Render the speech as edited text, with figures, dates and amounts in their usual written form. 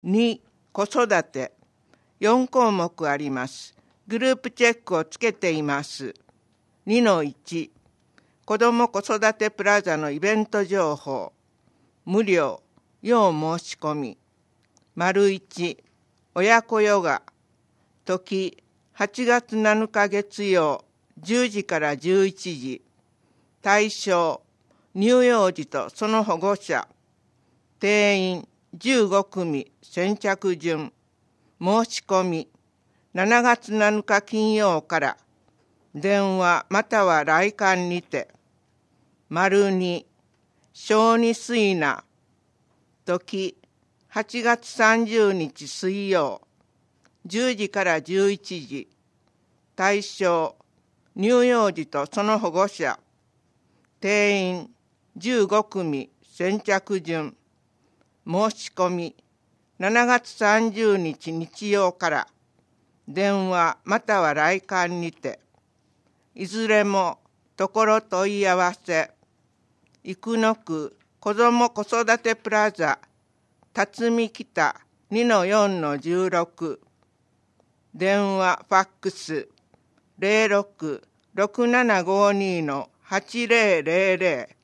2、子育て。4項目あります。グループチェックをつけています。2-1、子ども子育てプラザのイベント情報。無料、要申し込み。1、親子ヨガ。時、8月7日月曜、10時から11時。対象、乳幼児とその保護者。定員、15組、先着順。申し込み、7月7日金曜から。電話または来館にて。2、小児水難。時、8月30日水曜、10時から11時。対象、乳幼児とその保護者。定員、15組、先着順。申し込み、7月30日日曜から。電話または来館にて。いずれも、ところ問い合わせ。生野区子ども子育てプラザ、辰巳北 2-4-16。電話、ファックス、06-6752-8000。